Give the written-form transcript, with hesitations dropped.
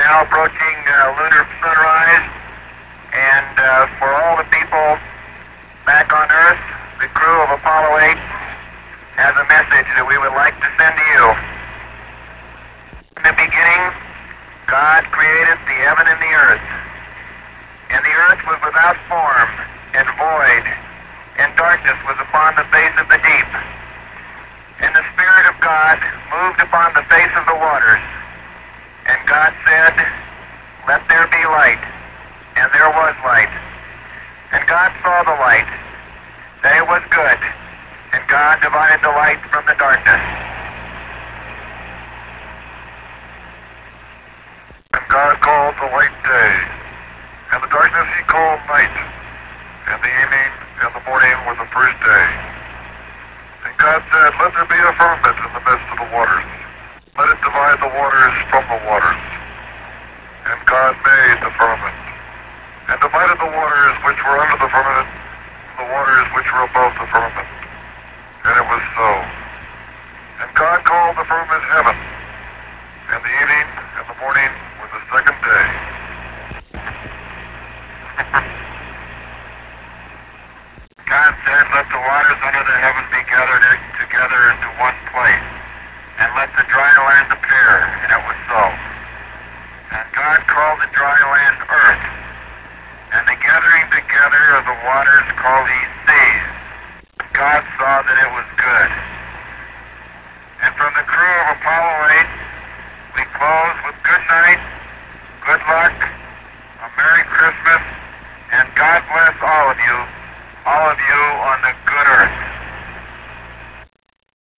now approaching lunar sunrise, and for all the people back on Earth, the crew of Apollo 8 has a message that we would like to send to you. In the beginning, God created the heaven and the earth. And the earth was without form and void, and darkness was upon the face of the deep. And the Spirit of God moved upon the face of the waters. And God said, "Let there be light." And there was light. And God saw the light, that it was good. And God divided the light from the darkness. And God called the light day, and the darkness he called night. And the evening and the morning were the first day. And God said, "Let there be a firmament in the midst of the waters. Let it divide the waters from the waters." And God made the firmament, and divided the waters which were under the firmament from the waters which were above the firmament. And it was so. And God called the firmament heaven. And the evening and the morning were the second day. God said, "Let the waters under the heaven be gathered together into one place, and let the dry land appear." And it was so. And God called the dry land earth, and the gathering together of the waters called he seas. God saw that it was good. And from the crew of Apollo 8, we close with good night, good luck, a Merry Christmas, and God bless all of you